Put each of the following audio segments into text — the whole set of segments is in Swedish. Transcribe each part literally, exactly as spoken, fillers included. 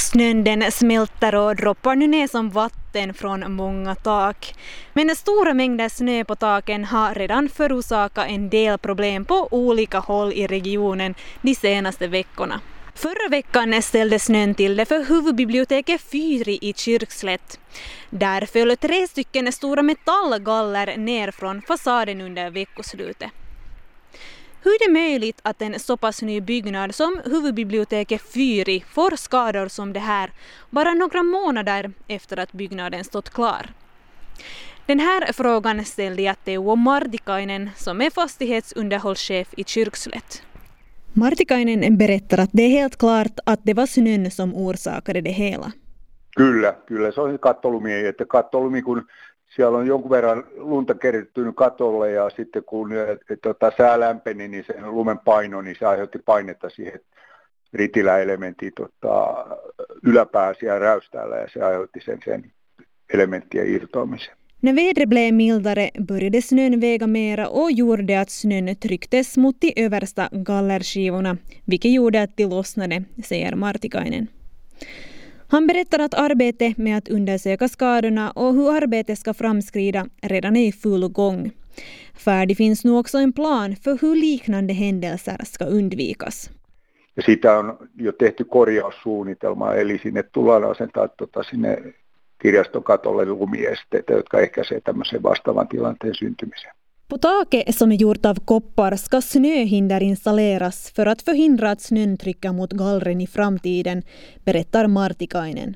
Snön den smälter och droppar nu ner som vatten från många tak. Men stora mängder snö på taken har redan förorsakat en del problem på olika håll i regionen de senaste veckorna. Förra veckan ställde snön till det för huvudbiblioteket Fyri i Kyrkslätt. Där föll tre stycken stora metallgaller ner från fasaden under veckoslutet. Hur är det möjligt att en så pass ny byggnad som huvudbiblioteket Fyri får skador som det här bara några månader efter att byggnaden stått klar? Den här frågan ställde jag Teuvo Martikainen som är fastighetsunderhållschef i Kyrkslätt. Martikainen berättar att det är helt klart att det var snön som orsakade det hela. Kyllä, kyllä se on kattolumi, että kattolumi kun siellä on jonkun verran lunta kerryttynyt katolle ja sitten kun tota, sää lämpeni, niin sen lumen paino, niin se aiheutti painetta siihen ritiläelementin tota, yläpääsiä räystäällä ja se aiheutti sen, sen elementtien irtoamisen. När vädret blev mildare började snön väga mera och gjorde att snön trycktes mot de översta gallerskivorna, vilket gjorde att de lossnade, säger Martikainen. Han berättar att arbetet med att undersöka skadorna och hur arbetet ska framskrida redan är i full gång. För det finns nu också en plan för hur liknande händelser ska undvikas. Ja siitä on jo tehty korjaussuunnitelma, eli sinne tullaan asentaa tota, sinne kirjaston katolle lumiesteitä, jotka ehkäisee tämmöisen vastaavan tilanteen syntymisen. På taket som är gjort av koppar ska snöhinder installeras för att förhindra att snön trycker mot gallren i framtiden, berättar Martikainen.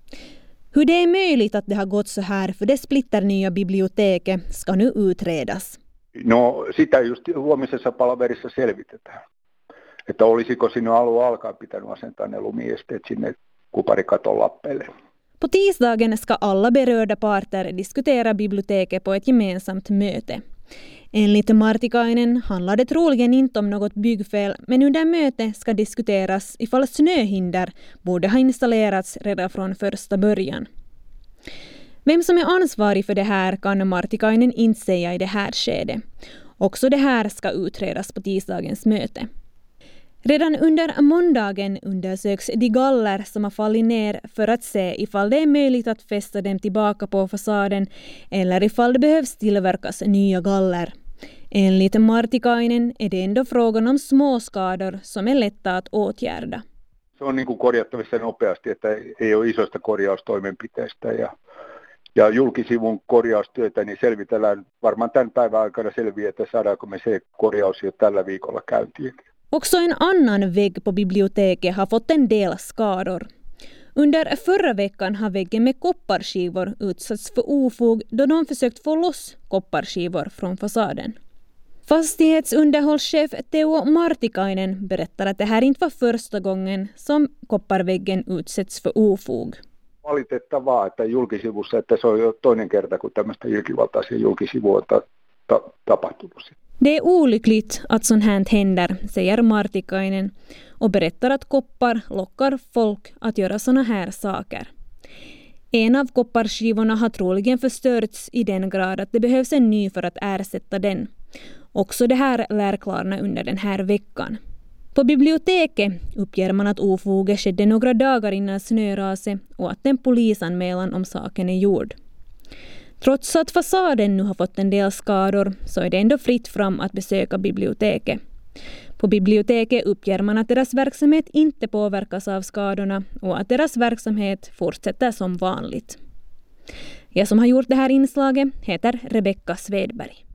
Hur det är möjligt att det har gått så här för det splitternya biblioteket ska nu utredas. No sitä just huomisessa palaverissa selvitetään, että olisiko sinne alun alkaen pitänyt asentaa ne lumiesteet sinne kuparikaton lappeille. På tisdagen ska alla berörda parter diskutera biblioteket på ett gemensamt möte. Enligt Martikainen handlar det troligen inte om något byggfel, men under mötet ska diskuteras ifall snöhinder borde ha installerats redan från första början. Vem som är ansvarig för det här kan Martikainen inte säga i det här skedet. Också det här ska utredas på tisdagens möte. Redan under måndagen undersöks de galler som har fallit ner för att se ifall det är möjligt att fästa dem tillbaka på fasaden eller ifall det behövs tillverkas nya galler. Enligt Martikainen är det ändå frågan om små skador som är lätta att åtgärda. Se on niin kuin korjattavissa nopeasti, että ei ole isoista korjaustoimenpiteistä ja, ja julkisivun korjaustyötä niin selvitellään varmaan tämän päivän aikana selviää, että saadaanko me se korjaus jo tällä viikolla käyntiin. Också en annan vägg på biblioteket har fått en del skador. Under förra veckan har väggen med kopparskivor utsatts för ofog då de försökt få loss kopparskivor från fasaden. Fastighetsunderhållschef Teuvo Martikainen berättar att det här inte var första gången som kopparväggen utsätts för ofog. Valitettavaa, että julkisivussa, että se on jo toinen kerta, kun tämmöistä ilkivaltaisia julkisivua on ta- ta- tapahtunut. Det är olyckligt att sånt här händer, säger Martikainen och berättar att koppar lockar folk att göra såna här saker. En av kopparskivorna har troligen förstörts i den grad att det behövs en ny för att ersätta den. Också det här lär klarna under den här veckan. På biblioteket uppger man att ofoget skedde några dagar innan snöraset och att en polisanmälan om saken är gjord. Trots att fasaden nu har fått en del skador så är det ändå fritt fram att besöka biblioteket. På biblioteket uppger man att deras verksamhet inte påverkas av skadorna och att deras verksamhet fortsätter som vanligt. Jag som har gjort det här inslaget heter Rebecka Svedberg.